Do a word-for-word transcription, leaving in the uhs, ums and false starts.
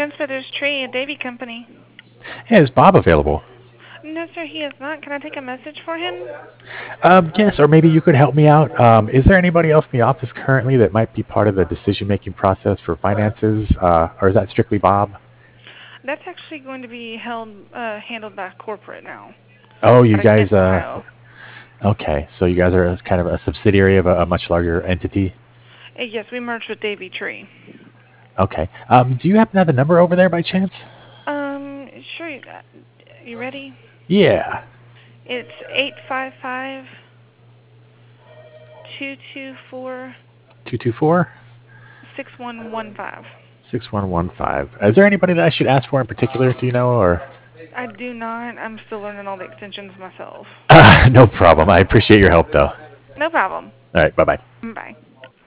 Feathers Tree, a Davy company. Hey, is Bob available? No, sir, he is not. Can I take a message for him? Um, yes, or maybe you could help me out. Um, is there anybody else in the office currently that might be part of the decision-making process for finances, uh, or is that strictly Bob? That's actually going to be held, uh, handled by corporate now. Oh, you But I can't guys. Uh, file. okay, so you guys are a- kind of a subsidiary of a, a much larger entity. Uh, yes, we merged with Davy Tree. Okay. Um, do you happen to have the number over there by chance? Um, sure. You, uh, you ready? Yeah. It's eight five five two two four Two two four six one one five. six one one five. Is there anybody that I should ask for in particular? Do you know, or? I do not. I'm still learning all the extensions myself. Uh, no problem. I appreciate your help, though. All No problem. right. Bye bye. Bye.